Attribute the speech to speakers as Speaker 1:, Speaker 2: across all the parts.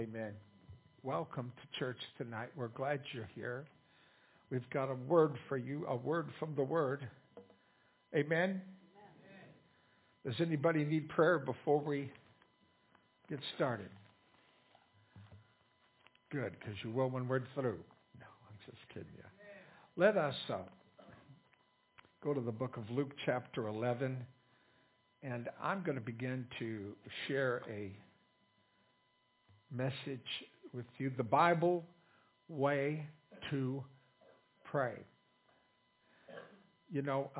Speaker 1: Amen. Welcome to church tonight. We're glad you're here. We've got a word for you, a word from the Word. Amen. Does anybody need prayer before we get started? Good, because you will when we're through. No, I'm just kidding you. Let us go to the book of Luke chapter 11, and I'm going to begin to share a message with you, the Bible way to pray. You know,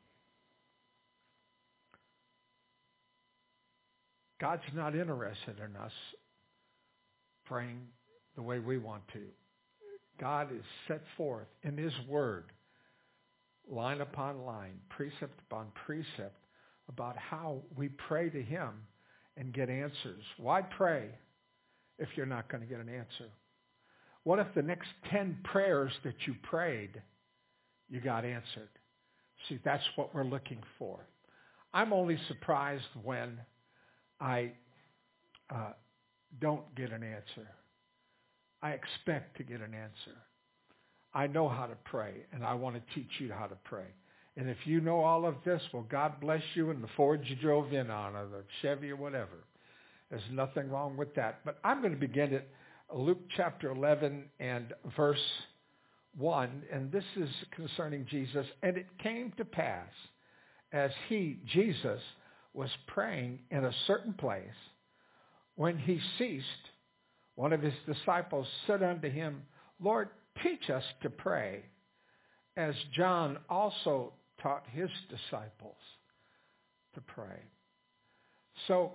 Speaker 1: God's not interested in us praying the way we want to. God is set forth in His Word, line upon line, precept upon precept, about how we pray to Him and get answers. Why pray if you're not going to get an answer? What if the next 10 prayers that you prayed, you got answered? See, that's what we're looking for. I'm only surprised when I don't get an answer. I expect to get an answer. I know how to pray, and I want to teach you how to pray. And if you know all of this, well, God bless you in the Ford you drove in on, or the Chevy or whatever. There's nothing wrong with that. But I'm going to begin at Luke chapter 11 and verse 1. And this is concerning Jesus. And it came to pass, as he, Jesus, was praying in a certain place, when he ceased, one of his disciples said unto him, Lord, teach us to pray, as John also taught his disciples to pray. So,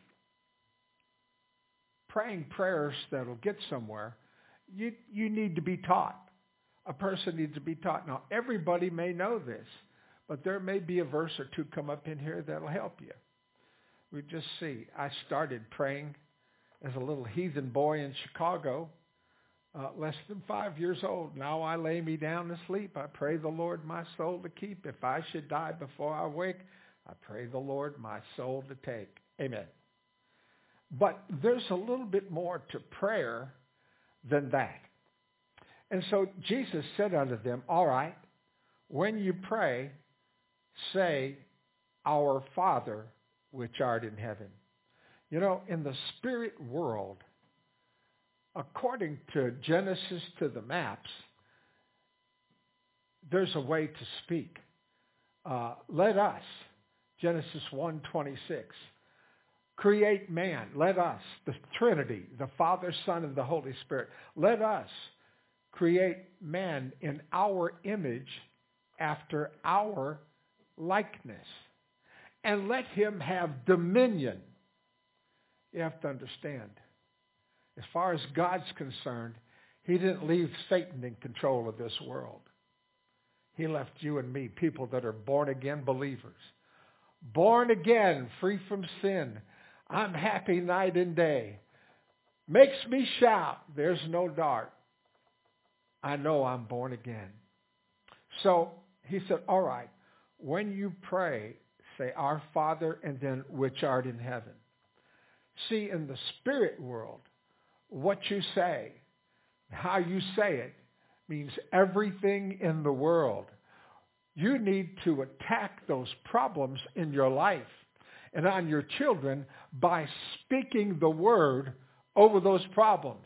Speaker 1: praying prayers that'll get somewhere, you need to be taught. A person needs to be taught. Now, everybody may know this, but there may be a verse or two come up in here that'll help you. We just see. I started praying as a little heathen boy in Chicago, less than 5 years old. Now I lay me down to sleep. I pray the Lord my soul to keep. If I should die before I wake, I pray the Lord my soul to take. Amen. But there's a little bit more to prayer than that. And so Jesus said unto them, all right, when you pray, say, Our Father, which art in heaven. You know, in the spirit world, according to Genesis to the maps, there's a way to speak. Let us, Genesis 1:26, create man. Let us, the Trinity, the Father, Son, and the Holy Spirit. Let us create man in our image after our likeness. And let him have dominion. You have to understand, as far as God's concerned, He didn't leave Satan in control of this world. He left you and me, people that are born again believers. Born again, free from sin. I'm happy night and day. Makes me shout. There's no doubt. I know I'm born again. So he said, all right, when you pray, say, Our Father, and then which art in heaven. See, in the spirit world, what you say, how you say it, means everything in the world. You need to attack those problems in your life and on your children by speaking the word over those problems.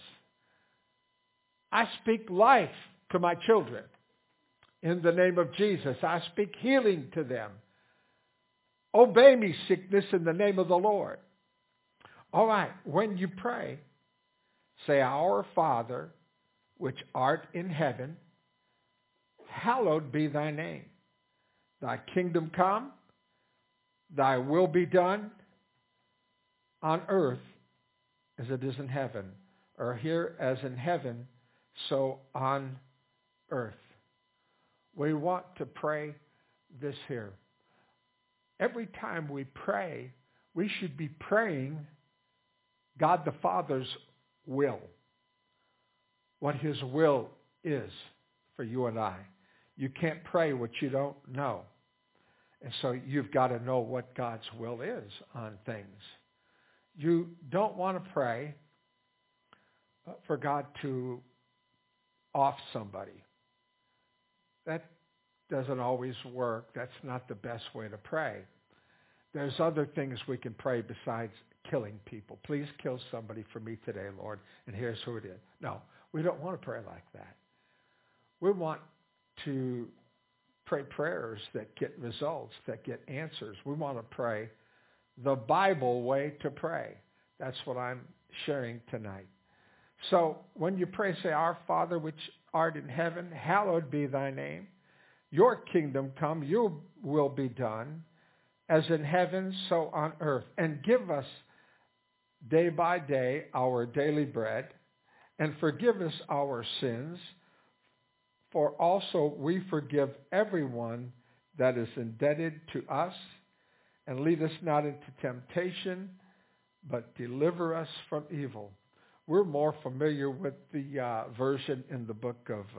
Speaker 1: I speak life to my children in the name of Jesus. I speak healing to them. Obey me, sickness, in the name of the Lord. All right, when you pray, say, Our Father, which art in heaven, hallowed be thy name. Thy kingdom come, thy will be done on earth as it is in heaven, or here as in heaven, so on earth. We want to pray this here. Every time we pray, we should be praying God the Father's will, what His will is for you and I. You can't pray what you don't know. And so you've got to know what God's will is on things. You don't want to pray for God to off somebody. That doesn't always work. That's not the best way to pray. There's other things we can pray besides killing people. Please kill somebody for me today, Lord, and here's who it is. No, we don't want to pray like that. We want to pray prayers that get results, that get answers. We want to pray the Bible way to pray. That's what I'm sharing tonight. So when you pray, say, Our Father which art in heaven, hallowed be thy name. Your kingdom come, your will be done, as in heaven, so on earth. And give us day by day our daily bread, and forgive us our sins, for also we forgive everyone that is indebted to us. And lead us not into temptation, but deliver us from evil. We're more familiar with the version in the book of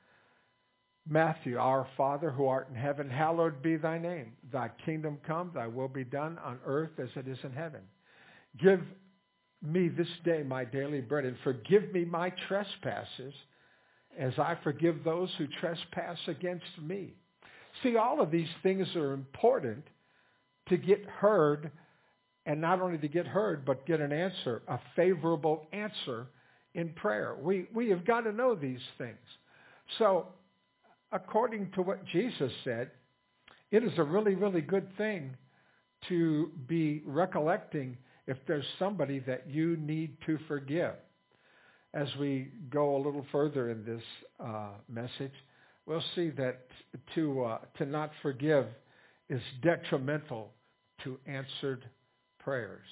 Speaker 1: Matthew. Our Father who art in heaven, hallowed be thy name. Thy kingdom come, thy will be done on earth as it is in heaven. Give me this day my daily bread, and forgive me my trespasses as I forgive those who trespass against me. See, all of these things are important to get heard, and not only to get heard, but get an answer, a favorable answer in prayer. We have got to know these things. So, according to what Jesus said, it is a really, really good thing to be recollecting if there's somebody that you need to forgive. As we go a little further in this message, we'll see that to not forgive is detrimental to answered prayers.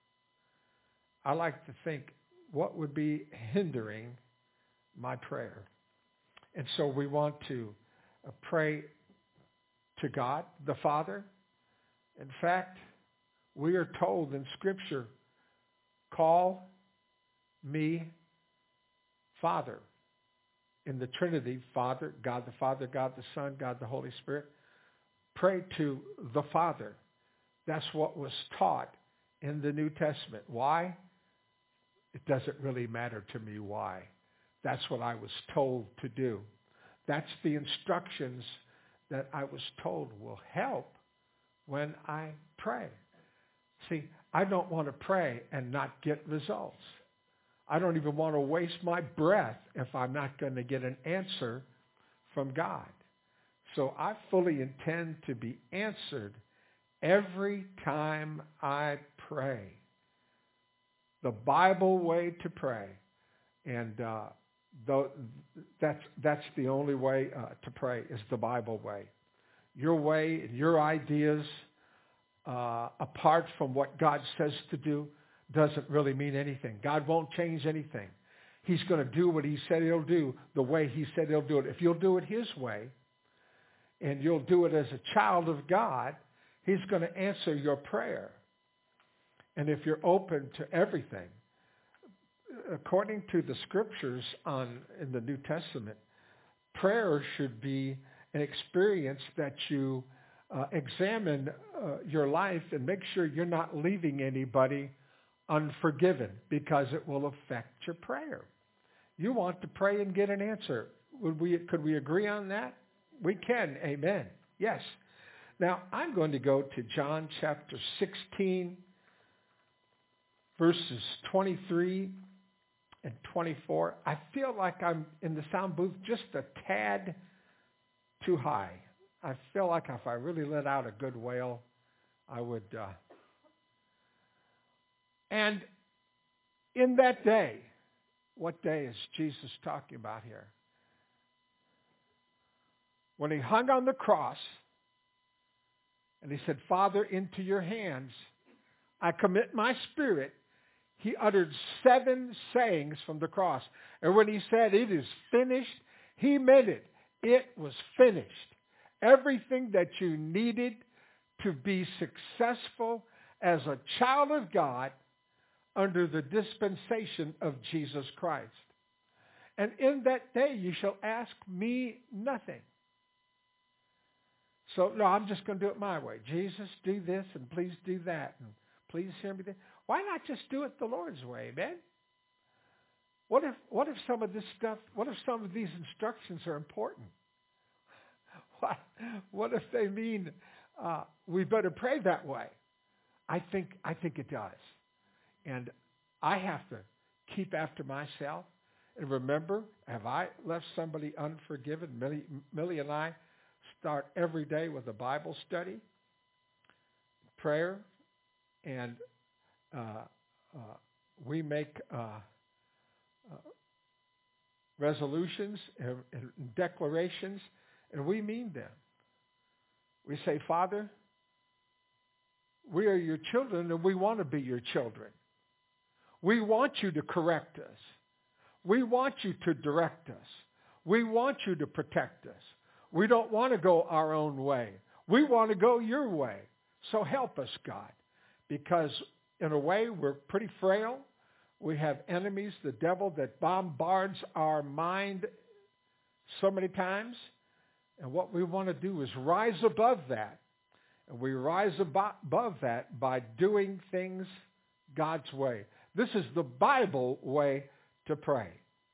Speaker 1: I like to think, what would be hindering my prayer? And so we want to pray to God, the Father. In fact, we are told in Scripture, call me Father. In the Trinity, Father, God the Father, God the Son, God the Holy Spirit. Pray to the Father. That's what was taught in the New Testament. Why? It doesn't really matter to me why. That's what I was told to do. That's the instructions that I was told will help when I pray. See, I don't want to pray and not get results. I don't even want to waste my breath if I'm not going to get an answer from God. So I fully intend to be answered every time I pray. The Bible way to pray. And that's the only way to pray, is the Bible way. Your way and your ideas, apart from what God says to do, doesn't really mean anything. God won't change anything. He's going to do what he said he'll do the way he said he'll do it. If you'll do it his way, and you'll do it as a child of God, he's going to answer your prayer. And if you're open to everything, according to the scriptures in the New Testament, prayer should be an experience that you examine your life and make sure you're not leaving anybody unforgiven, because it will affect your prayer. You want to pray and get an answer. Could we agree on that? We can. Amen. Yes. Now, I'm going to go to John chapter 16, verses 23 and 24. I feel like I'm in the sound booth just a tad too high. I feel like if I really let out a good wail, I would. And in that day, what day is Jesus talking about here? When he hung on the cross, and he said, Father, into your hands I commit my spirit. He uttered 7 sayings from the cross. And when he said, it is finished, he meant it. It was finished. Everything that you needed to be successful as a child of God under the dispensation of Jesus Christ. And in that day you shall ask me nothing. So, no, I'm just going to do it my way. Jesus, do this, and please do that, and please hear me. Why not just do it the Lord's way, man? What if some of this stuff, what if some of these instructions are important? What, what if they mean we better pray that way? I think it does. And I have to keep after myself and remember, have I left somebody unforgiven? Millie and I start every day with a Bible study, prayer, and we make resolutions and declarations, and we mean them. We say, Father, we are your children, and we want to be your children. We want you to correct us. We want you to direct us. We want you to protect us. We don't want to go our own way. We want to go your way. So help us, God, because in a way we're pretty frail. We have enemies, the devil that bombards our mind so many times. And what we want to do is rise above that. And we rise above that by doing things God's way. This is the Bible way to pray.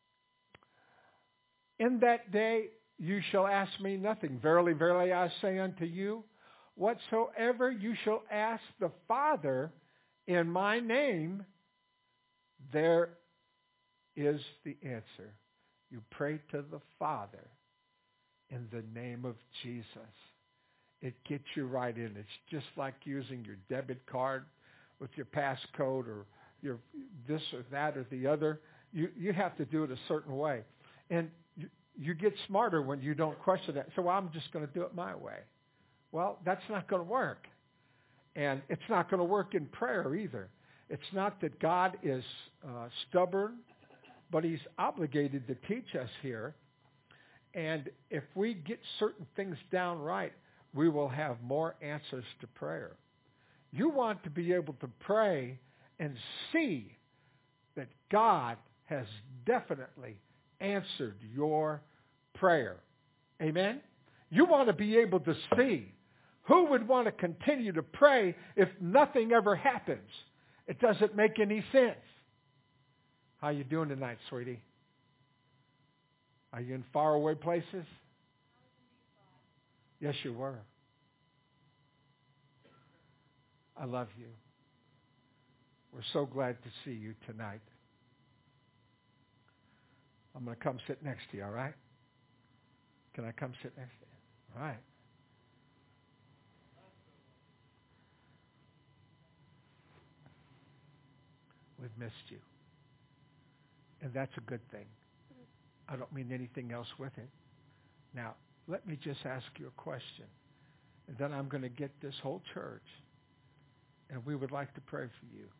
Speaker 1: In that day you shall ask me nothing. Verily, verily, I say unto you, whatsoever you shall ask the Father in my name, there is the answer. You pray to the Father in the name of Jesus. It gets you right in. It's just like using your debit card with your passcode or your this or that or the other. You have to do it a certain way. And you get smarter when you don't question that. So I'm just going to do it my way. Well, that's not going to work. And it's not going to work in prayer either. It's not that God is stubborn, but he's obligated to teach us here. And if we get certain things down right, we will have more answers to prayer. You want to be able to pray and see that God has definitely answered your prayer. Amen? You want to be able to see. Who would want to continue to pray if nothing ever happens? It doesn't make any sense. How you doing tonight, sweetie? Are you in faraway places? Yes, you were. I love you. We're so glad to see you tonight. I'm going to come sit next to you, all right? Can I come sit next to you? All right. We've missed you. And that's a good thing. I don't mean anything else with it. Now, let me just ask you a question. And then I'm going to get this whole church. And we would like to pray for you.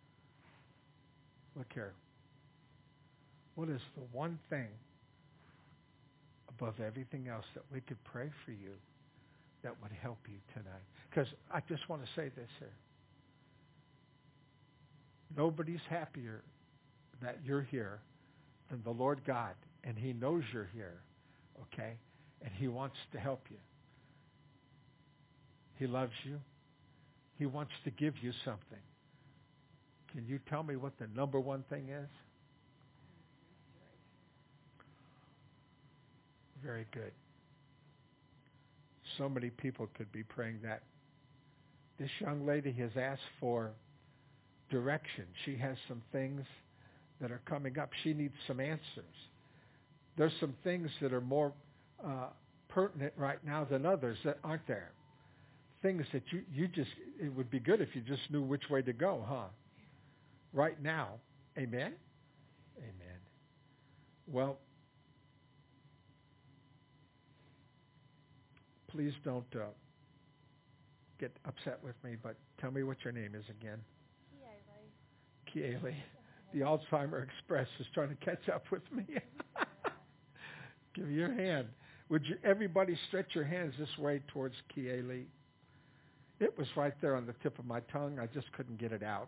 Speaker 1: Look here. What is the one thing above everything else that we could pray for you that would help you tonight? Because I just want to say this here. Nobody's happier that you're here than the Lord God. And he knows you're here. Okay? And he wants to help you. He loves you. He wants to give you something. Can you tell me what the number one thing is? Very good. So many people could be praying that. This young lady has asked for direction. She has some things that are coming up. She needs some answers. There's some things that are more pertinent right now than others that aren't there. Things that you just, it would be good if you just knew which way to go, huh? Right now. Amen? Amen. Well, please don't get upset with me, but tell me what your name is again. Kieli. The Alzheimer Express is trying to catch up with me. Give me your hand. Would you, everybody stretch your hands this way towards Kieli? It was right there on the tip of my tongue. I just couldn't get it out.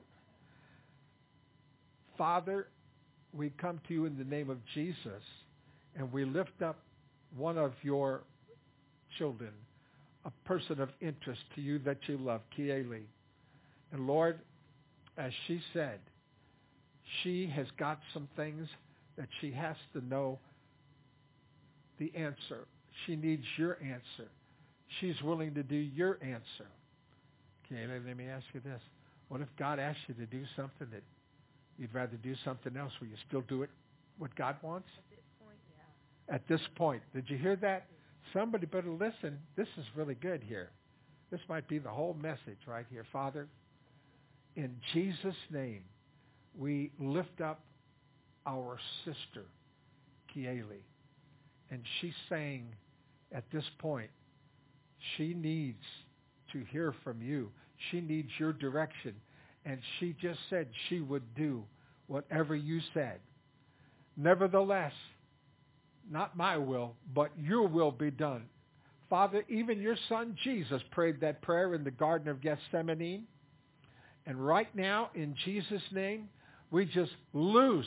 Speaker 1: Father, we come to you in the name of Jesus, and we lift up one of your children, a person of interest to you that you love, Kieli. And Lord, as she said, she has got some things that she has to know the answer. She needs your answer. She's willing to do your answer. Okay, let me ask you this. What if God asked you to do something that you'd rather do something else? Will you still do it what God wants?
Speaker 2: At this point, yeah.
Speaker 1: At this point. Did you hear that? Somebody better listen. This is really good here. This might be the whole message right here. Father, in Jesus' name, we lift up our sister, Kieli. And she's saying at this point, she needs to hear from you. She needs your direction. And she just said she would do whatever you said. Nevertheless, not my will, but your will be done. Father, even your son Jesus prayed that prayer in the Garden of Gethsemane. And right now, in Jesus' name, we just loose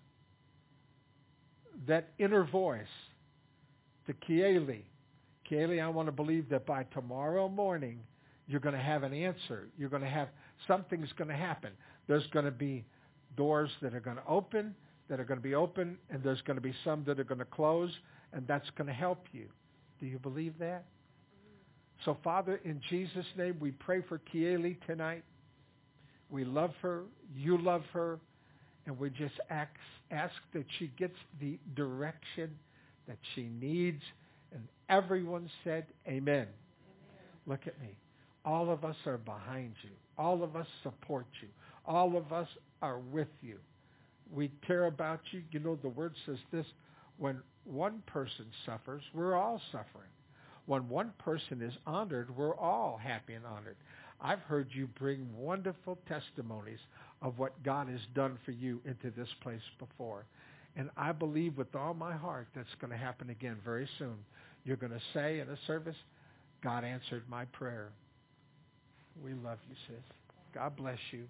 Speaker 1: that inner voice to Kieli. Kieli, I want to believe that by tomorrow morning, you're going to have an answer. You're going to have, something's going to happen. There's going to be doors that are going to open, and there's going to be some that are going to close, and that's going to help you. Do you believe that? So, Father, in Jesus' name, we pray for Kieli tonight. We love her. You love her. And we just ask that she gets the direction that she needs. And everyone said, amen. Amen. Look at me. All of us are behind you. All of us support you. All of us are with you. We care about you. You know, the word says this, when one person suffers, we're all suffering. When one person is honored, we're all happy and honored. I've heard you bring wonderful testimonies of what God has done for you into this place before. And I believe with all my heart that's going to happen again very soon. You're going to say in a service, God answered my prayer. We love you, sis. God bless you.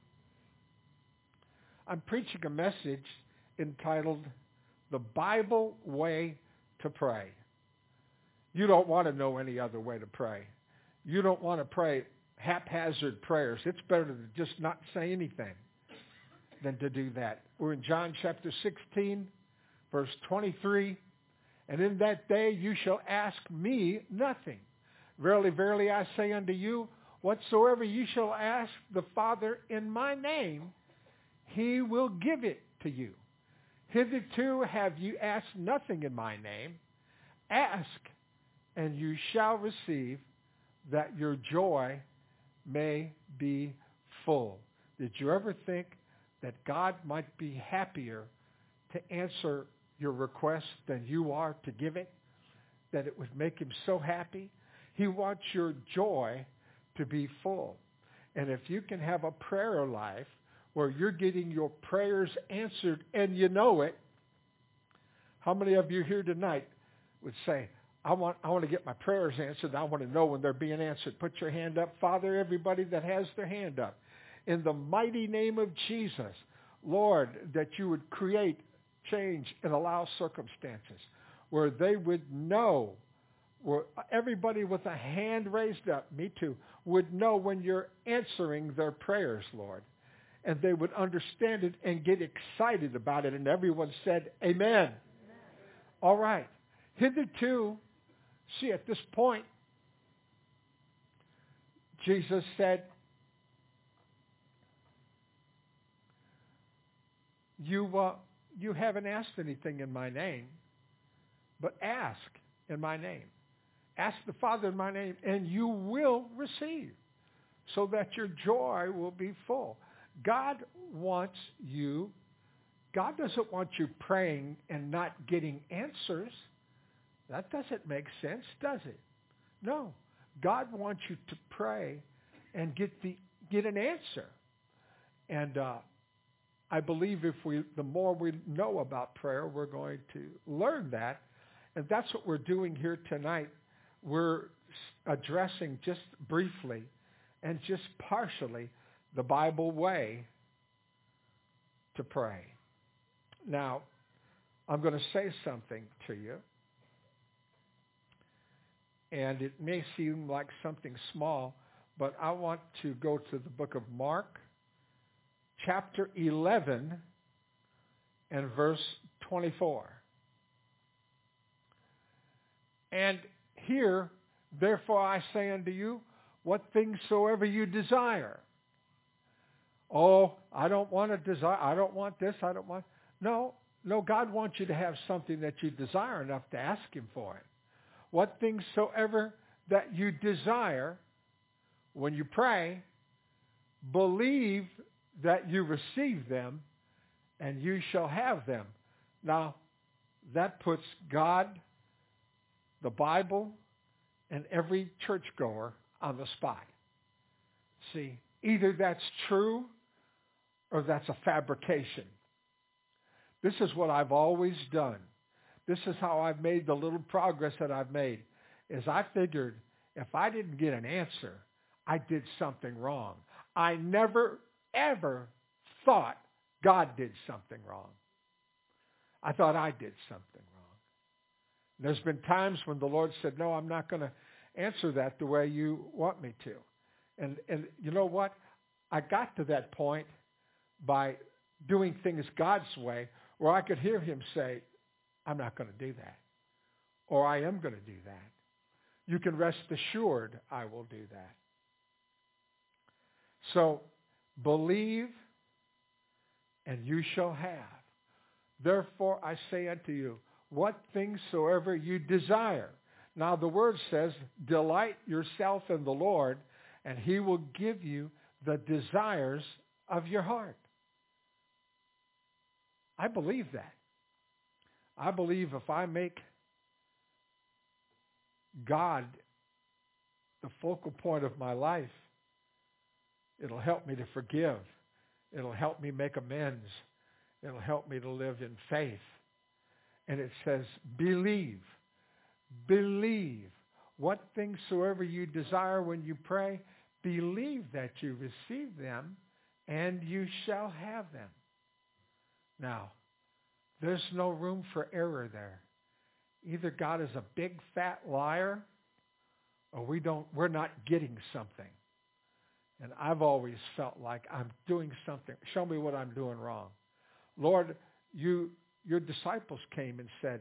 Speaker 1: I'm preaching a message entitled, The Bible Way to Pray. You don't want to know any other way to pray. You don't want to pray haphazard prayers. It's better to just not say anything than to do that. We're in John chapter 16, verse 23. And in that day you shall ask me nothing. Verily, verily, I say unto you, whatsoever you shall ask the Father in my name, he will give it to you. Hitherto have you asked nothing in my name. Ask, and you shall receive, that your joy may be full. Did you ever think that God might be happier to answer your request than you are to give it? That it would make him so happy? He wants your joy to be full. And if you can have a prayer life where you're getting your prayers answered and you know it, how many of you here tonight would say, I want to get my prayers answered. I want to know when they're being answered. Put your hand up. Father, everybody that has their hand up, in the mighty name of Jesus, Lord, that you would create change and allow circumstances where they would know, where everybody with a hand raised up, me too, would know when you're answering their prayers, Lord. And they would understand it and get excited about it. And everyone said, amen. Amen. All right. Hitherto, see, at this point, Jesus said, you haven't asked anything in my name, but ask in my name. Ask the Father in my name, and you will receive, so that your joy will be full. God wants you. God doesn't want you praying and not getting answers. That doesn't make sense, does it? No. God wants you to pray and get an answer. And I believe the more we know about prayer, we're going to learn that. And that's what we're doing here tonight. We're addressing just briefly and just partially the Bible way to pray. Now, I'm going to say something to you. And it may seem like something small, but I want to go to the book of Mark, chapter 11, and verse 24. And here, therefore I say unto you, what things soever you desire. Oh, I don't want to desire. I don't want this. I don't want. No, God wants you to have something that you desire enough to ask him for it. What things soever that you desire, when you pray, believe that you receive them, and you shall have them. Now, that puts God, the Bible, and every churchgoer on the spot. See, either that's true or that's a fabrication. This is what I've always done. This is how I've made the little progress that I've made, is I figured if I didn't get an answer, I did something wrong. I never, ever thought God did something wrong. I thought I did something wrong. There's been times when the Lord said, no, I'm not going to answer that the way you want me to. And you know what? I got to that point by doing things God's way, where I could hear him say, I'm not going to do that. Or I am going to do that. You can rest assured I will do that. So, believe and you shall have. Therefore I say unto you, what things soever you desire. Now the word says, delight yourself in the Lord, and he will give you the desires of your heart. I believe that. I believe if I make God the focal point of my life, it'll help me to forgive. It'll help me make amends. It'll help me to live in faith. And it says, believe. Believe. What things soever you desire when you pray, believe that you receive them, and you shall have them. Now, there's no room for error there. Either God is a big fat liar, or we're not getting something. And I've always felt like I'm doing something. Show me what I'm doing wrong. Lord, your disciples came and said,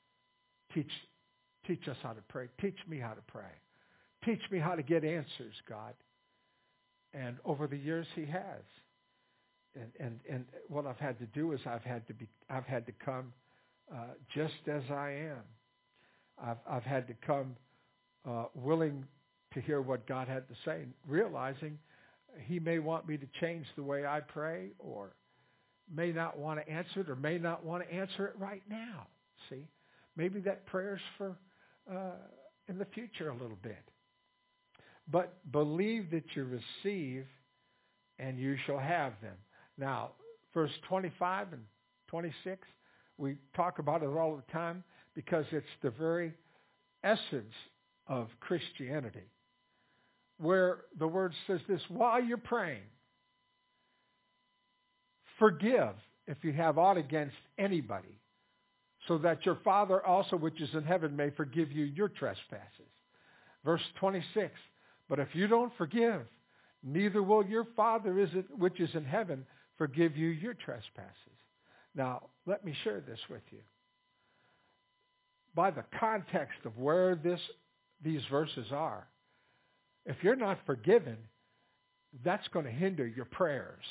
Speaker 1: teach us how to pray. Teach me how to pray. Teach me how to get answers, God. And over the years, he has. And what I've had to do is I've had to come just as I am. I've had to come willing to hear what God had to say, realizing he may want me to change the way I pray, or may not want to answer it, or may not want to answer it right now. See, maybe that prayer's for in the future a little bit. But believe that you receive, and you shall have them. Now, verse 25 and 26, we talk about it all the time because it's the very essence of Christianity, where the word says this: while you're praying, forgive if you have aught against anybody, so that your Father also which is in heaven may forgive you your trespasses. Verse 26, but if you don't forgive, neither will your Father which is in heaven forgive you your trespasses. Now, let me share this with you. By the context of where these verses are, if you're not forgiven, that's going to hinder your prayers.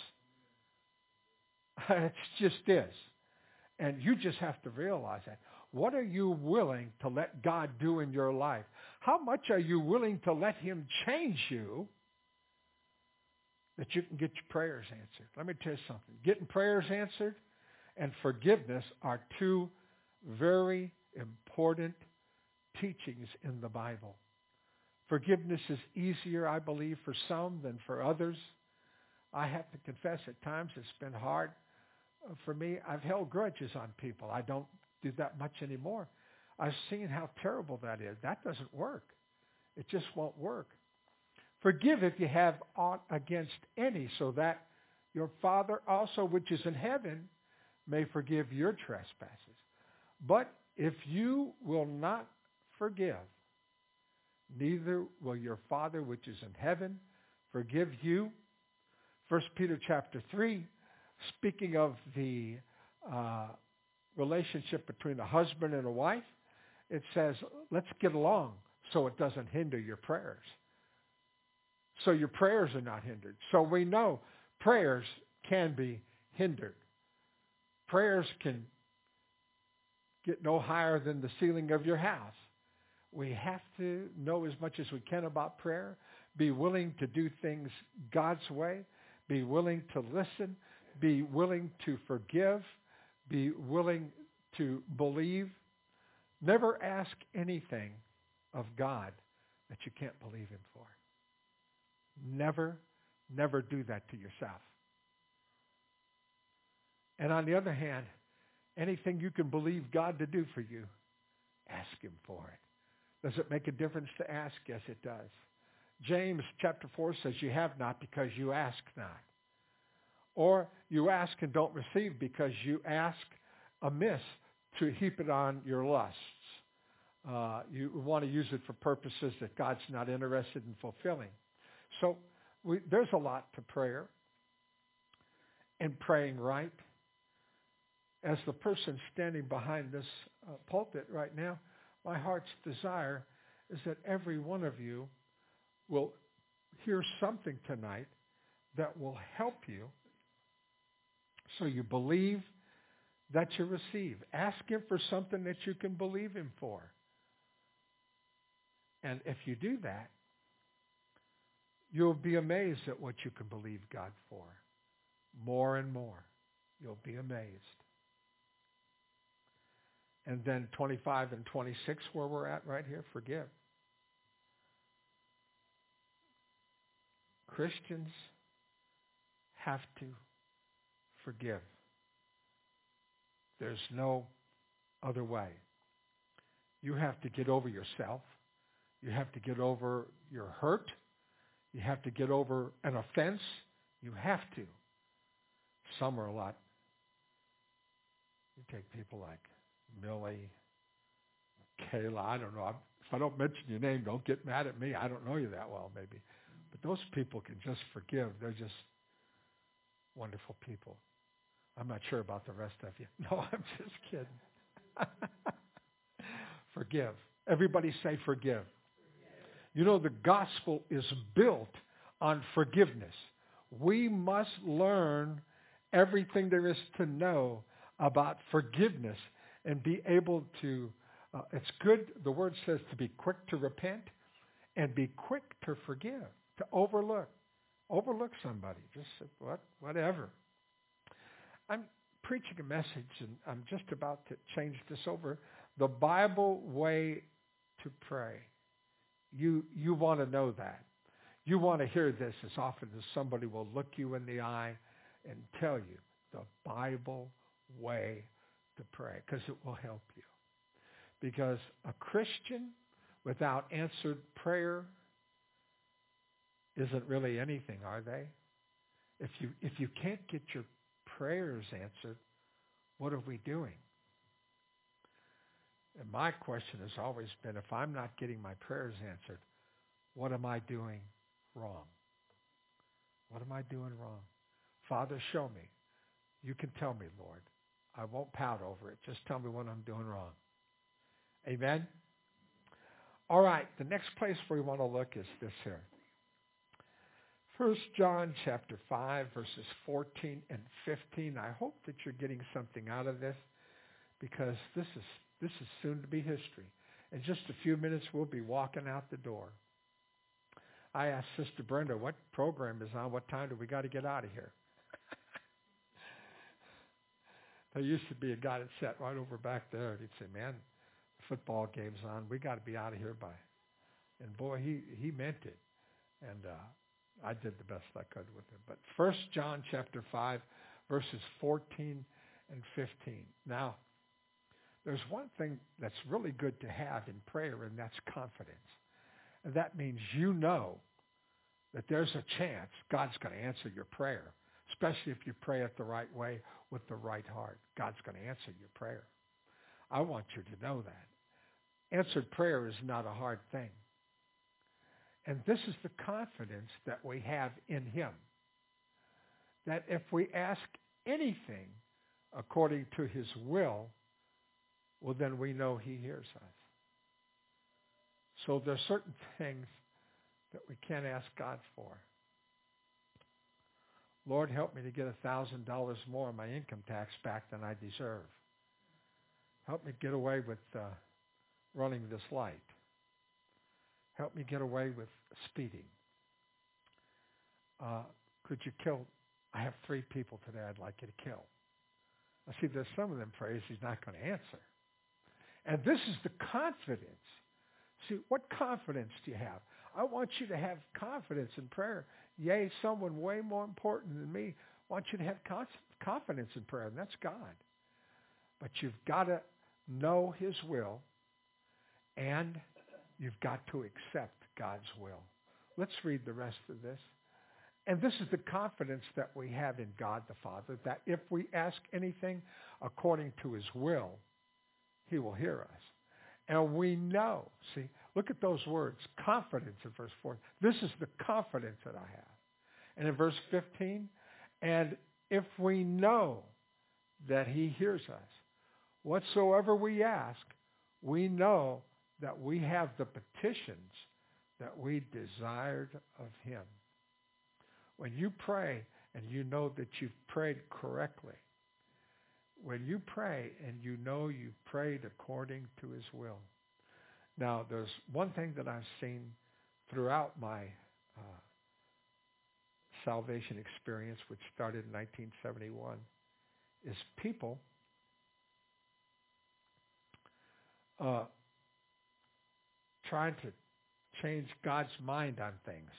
Speaker 1: It just is. And you just have to realize that. What are you willing to let God do in your life? How much are you willing to let him change you that you can get your prayers answered? Let me tell you something. Getting prayers answered and forgiveness are two very important teachings in the Bible. Forgiveness is easier, I believe, for some than for others. I have to confess at times it's been hard for me. I've held grudges on people. I don't do that much anymore. I've seen how terrible that is. That doesn't work. It just won't work. Forgive if you have aught against any, so that your Father also which is in heaven may forgive your trespasses. But if you will not forgive, neither will your Father which is in heaven forgive you. 1 Peter chapter 3, speaking of the relationship between a husband and a wife, it says, let's get along so it doesn't hinder your prayers. So your prayers are not hindered. So we know prayers can be hindered. Prayers can get no higher than the ceiling of your house. We have to know as much as we can about prayer, be willing to do things God's way, be willing to listen, be willing to forgive, be willing to believe. Never ask anything of God that you can't believe Him for. Never, never do that to yourself. And on the other hand, anything you can believe God to do for you, ask Him for it. Does it make a difference to ask? Yes, it does. James chapter 4 says you have not because you ask not. Or you ask and don't receive because you ask amiss to heap it on your lusts. You want to use it for purposes that God's not interested in fulfilling. So there's a lot to prayer and praying right. As the person standing behind this pulpit right now, my heart's desire is that every one of you will hear something tonight that will help you so you believe that you receive. Ask Him for something that you can believe Him for. And if you do that, you'll be amazed at what you can believe God for. More and more. You'll be amazed. And then 25 and 26, where we're at right here, forgive. Christians have to forgive. There's no other way. You have to get over yourself. You have to get over your hurt. You have to get over an offense. You have to. Some are a lot. You take people like Millie, Kayla, I don't know. If I don't mention your name, don't get mad at me. I don't know you that well, maybe. But those people can just forgive. They're just wonderful people. I'm not sure about the rest of you. No, I'm just kidding. Forgive. Everybody say forgive. You know, the gospel is built on forgiveness. We must learn everything there is to know about forgiveness and be able to, it's good, the word says, to be quick to repent and be quick to forgive, to overlook. Overlook somebody. Just whatever. I'm preaching a message, and I'm just about to change this over. The Bible way to pray. You want to know that. You want to hear this as often as somebody will look you in the eye and tell you the Bible way to pray, because it will help you. Because a Christian without answered prayer isn't really anything, are they? If you can't get your prayers answered, what are we doing? And my question has always been, if I'm not getting my prayers answered, what am I doing wrong? What am I doing wrong? Father, show me. You can tell me, Lord. I won't pout over it. Just tell me what I'm doing wrong. Amen? All right, the next place we want to look is this here. 1 John chapter 5, verses 14 and 15. I hope that you're getting something out of this, because this is soon to be history. In just a few minutes, we'll be walking out the door. I asked Sister Brenda, what program is on? What time do we got to get out of here? There used to be a guy that sat right over back there, and he'd say, man, the football game's on. We got to be out of here by. And boy, he meant it. And I did the best I could with him. But 1 John chapter 5, verses 14 and 15. Now, there's one thing that's really good to have in prayer, and that's confidence. And that means you know that there's a chance God's going to answer your prayer, especially if you pray it the right way with the right heart. God's going to answer your prayer. I want you to know that. Answered prayer is not a hard thing. And this is the confidence that we have in Him, that if we ask anything according to His will, well, then we know he hears us. So there's certain things that we can't ask God for. Lord, help me to get $1,000 more in my income tax back than I deserve. Help me get away with running this light. Help me get away with speeding. Could you kill? I have 3 people today I'd like you to kill. I see there's some of them prayers he's not going to answer. And this is the confidence. See, what confidence do you have? I want you to have confidence in prayer. Yea, someone way more important than me wants you to have confidence in prayer, and that's God. But you've got to know his will, and you've got to accept God's will. Let's read the rest of this. And this is the confidence that we have in God the Father, that if we ask anything according to his will, he will hear us. And we know, see, look at those words, confidence in verse 4. This is the confidence that I have. And in verse 15, and if we know that he hears us, whatsoever we ask, we know that we have the petitions that we desired of him. When you pray and you know that you've prayed correctly, when you pray and you know you've prayed according to his will. Now, there's one thing that I've seen throughout my salvation experience, which started in 1971, is people trying to change God's mind on things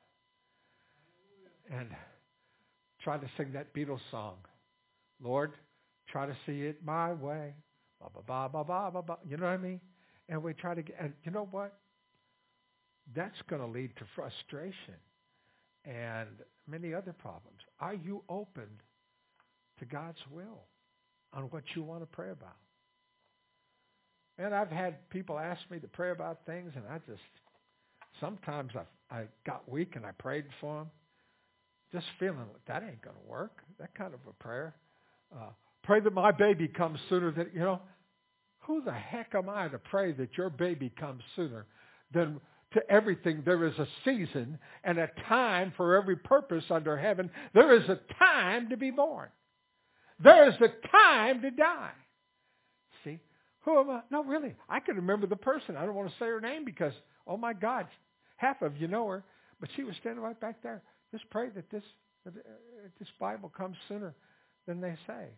Speaker 1: and try to sing that Beatles song, Lord, try to see it my way, ba ba ba ba ba ba. You know what I mean? And we try to get, and you know what? That's going to lead to frustration and many other problems. Are you open to God's will on what you want to pray about? And I've had people ask me to pray about things, and sometimes I got weak and I prayed for them, just feeling like that ain't going to work, that kind of a prayer. Pray that my baby comes sooner than, who the heck am I to pray that your baby comes sooner than to everything? There is a season and a time for every purpose under heaven. There is a time to be born. There is a time to die. See? Who am I? No, really. I can remember the person. I don't want to say her name because, oh my God, half of you know her. But she was standing right back there. Just pray that this Bible comes sooner than they say.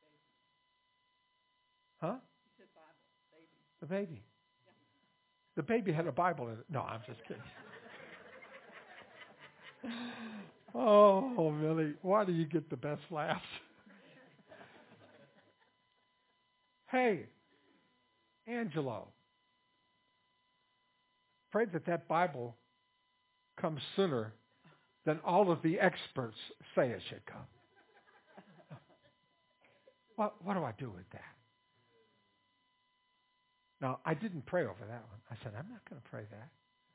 Speaker 1: Huh? The baby. The baby had a Bible in it. No, I'm just kidding. Oh, Millie, why do you get the best laughs? Hey, Angelo, pray that Bible comes sooner than all of the experts say it should come. What do I do with that? Now, I didn't pray over that one. I said, I'm not going to pray that.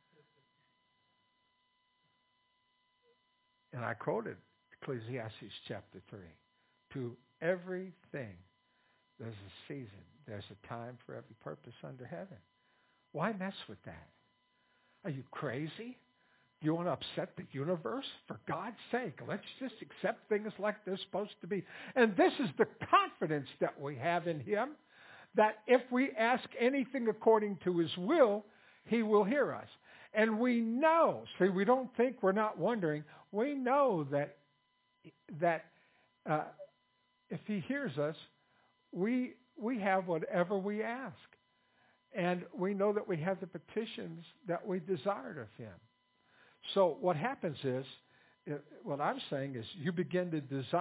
Speaker 1: And I quoted Ecclesiastes chapter 3. To everything, there's a season. There's a time for every purpose under heaven. Why mess with that? Are you crazy? Do you want to upset the universe? For God's sake, let's just accept things like they're supposed to be. And this is the confidence that we have in him, that if we ask anything according to his will, he will hear us. And we know, see, we don't think, we're not wondering, we know that if he hears us, we have whatever we ask. And we know that we have the petitions that we desired of him. So what happens is, what I'm saying is you begin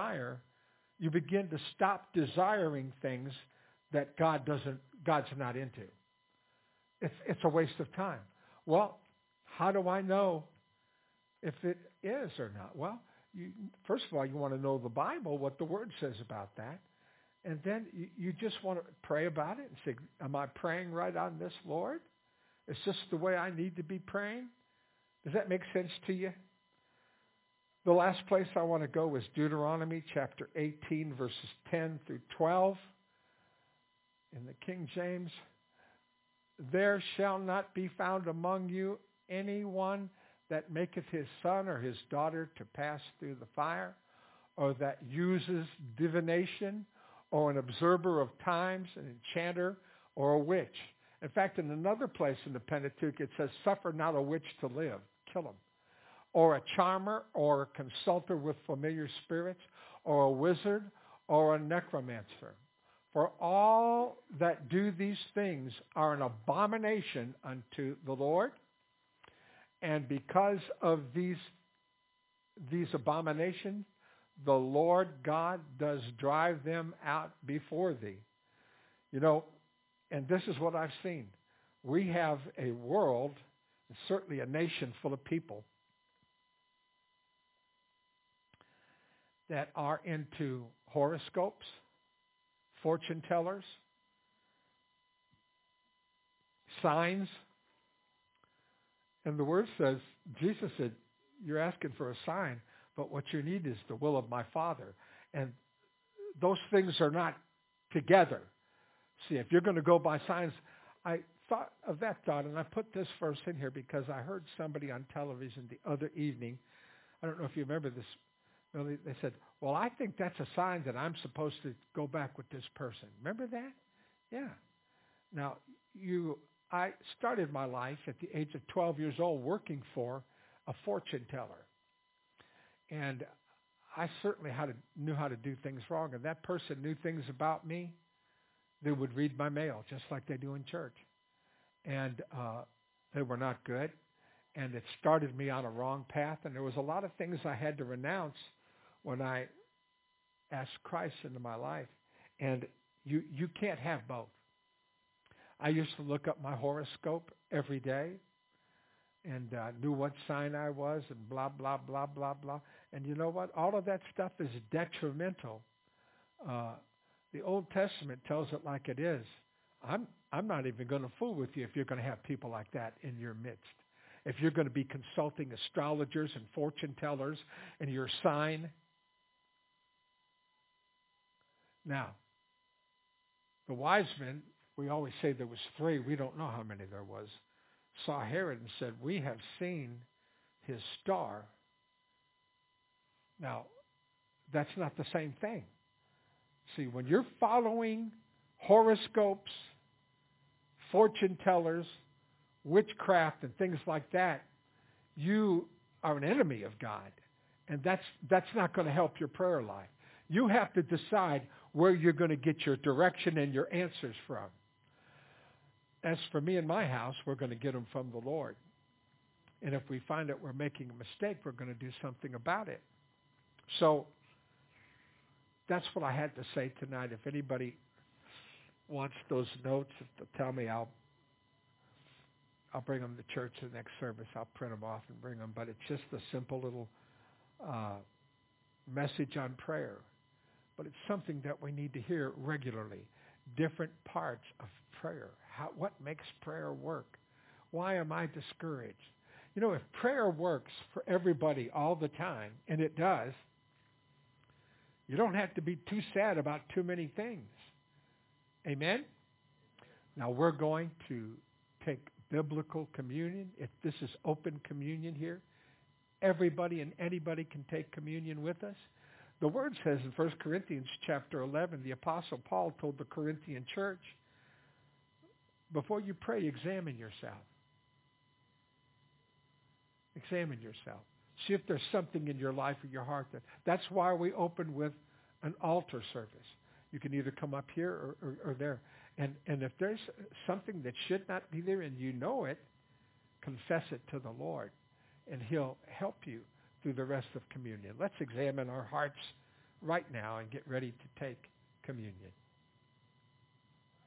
Speaker 1: to stop desiring things that God's not into. It's a waste of time. Well, how do I know if it is or not? Well, first of all, you want to know the Bible, what the Word says about that. And then you just want to pray about it and say, am I praying right on this, Lord? Is this the way I need to be praying? Does that make sense to you? The last place I want to go is Deuteronomy chapter 18, verses 10 through 12. In the King James, there shall not be found among you anyone that maketh his son or his daughter to pass through the fire, or that uses divination, or an observer of times, an enchanter, or a witch. In fact, in another place in the Pentateuch, it says, suffer not a witch to live, kill him. Or a charmer, or a consulter with familiar spirits, or a wizard, or a necromancer. For all that do these things are an abomination unto the Lord. And because of these abominations, the Lord God does drive them out before thee. You know, and this is what I've seen. We have a world, certainly a nation full of people that are into horoscopes, fortune tellers, signs. And the word says, Jesus said, you're asking for a sign, but what you need is the will of my Father. And those things are not together. See, if you're going to go by signs, I thought of that thought, and I put this verse in here because I heard somebody on television the other evening. I don't know if you remember this. They said, well, I think that's a sign that I'm supposed to go back with this person. Remember that? Yeah. Now, I started my life at the age of 12 years old working for a fortune teller. And I certainly knew how to do things wrong. And that person knew things about me. They would read my mail just like they do in church. And they were not good. And it started me on a wrong path. And there was a lot of things I had to renounce when I asked Christ into my life. And you can't have both. I used to look up my horoscope every day and knew what sign I was and blah, blah, blah, blah, blah. And you know what? All of that stuff is detrimental. The Old Testament tells it like it is. I'm not even going to fool with you if you're going to have people like that in your midst. If you're going to be consulting astrologers and fortune tellers and your sign. Now, the wise men, we always say there was 3. We don't know how many there was. Saw Herod and said, we have seen his star. Now, that's not the same thing. See, when you're following horoscopes, fortune tellers, witchcraft, and things like that, you are an enemy of God. And that's not going to help your prayer life. You have to decide where you're going to get your direction and your answers from. As for me and my house, we're going to get them from the Lord. And if we find that we're making a mistake, we're going to do something about it. So that's what I had to say tonight. If anybody wants those notes, tell me. I'll bring them to church the next service. I'll print them off and bring them. But it's just a simple little message on prayer. But it's something that we need to hear regularly. Different parts of prayer. What makes prayer work? Why am I discouraged? You know, if prayer works for everybody all the time, and it does, you don't have to be too sad about too many things. Amen? Now, we're going to take biblical communion. If this is open communion here, everybody and anybody can take communion with us. The word says in 1 Corinthians chapter 11, the Apostle Paul told the Corinthian church, before you pray, examine yourself. Examine yourself. See if there's something in your life or your heart. That's why we open with an altar service. You can either come up here or there. And if there's something that should not be there and you know it, confess it to the Lord, and he'll help you through the rest of communion. Let's examine our hearts right now and get ready to take communion.